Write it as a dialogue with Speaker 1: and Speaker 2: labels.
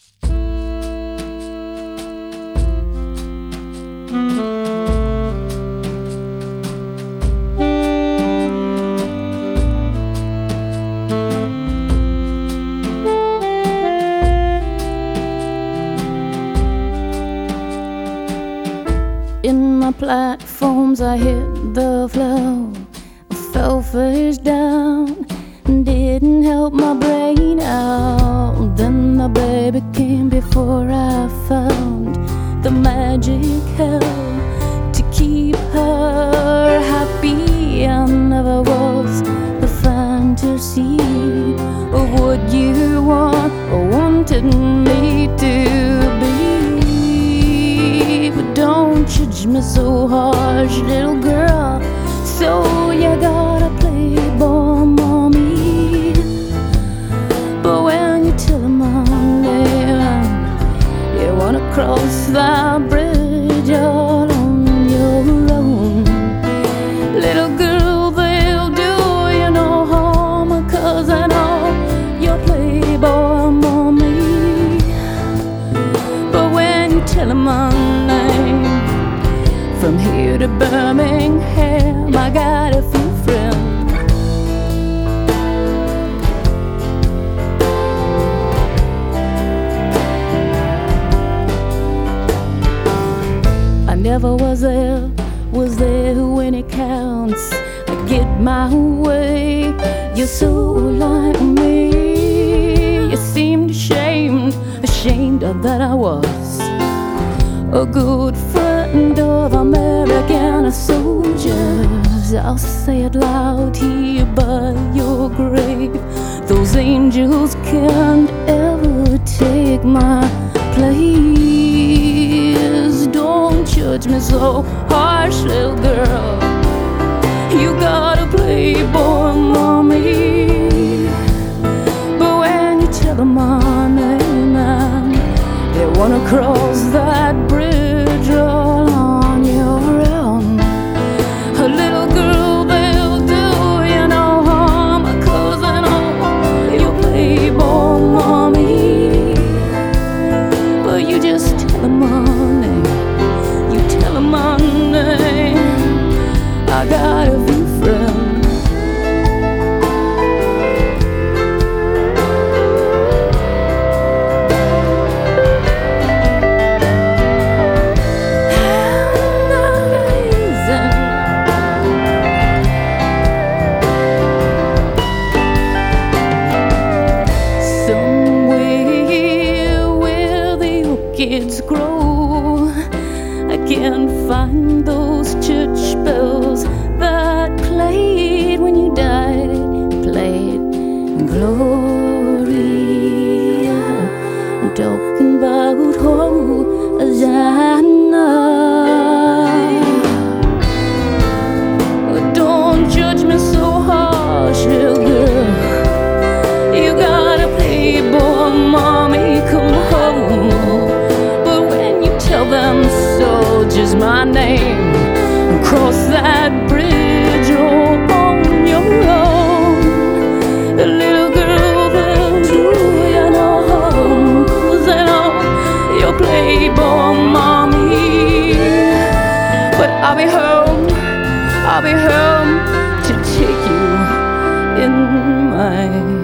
Speaker 1: In my platforms I hit the floor, I fell face down, didn't help my brain out. Then my baby came before I found the magic hell to keep her happy. I never was the fantasy of what you want or wanted me to be. But don't judge me so harsh, little girl. So you gotta play boy, mommy. But when you tell him my name, you wanna cross that bridge all on your own. Little girl, they'll do you no harm, 'cause I know you're playboy, mommy. But when you tell him my name, from here to Birmingham, I got a few friends. I never was there when it counts. I get my way, you're so like me. You seemed ashamed of that I was a good friend of American soldiers. I'll say it loud here by your grave. Those angels can't ever take my place. Don't judge me so harsh, little girl. You gotta play boy, mommy. But when you tell them my name, they wanna cross that bridge all on your own. A little girl, they'll do you no harm, 'cause I know you'll play boy, mommy. But you just tell them my name, you tell them my name. I got a few friends. Kids grow, I can't find those church bells that played when you died, played Gloria. I'm talking about Hosanna. Don't judge me so harsh, little girl. You gotta play boy, mommy, come home. Tell them soldiers my name and cross that bridge all on your own. The little girl, they'll do you no harm, 'cause I know you're playboy, mommy. But I'll be home to take you in my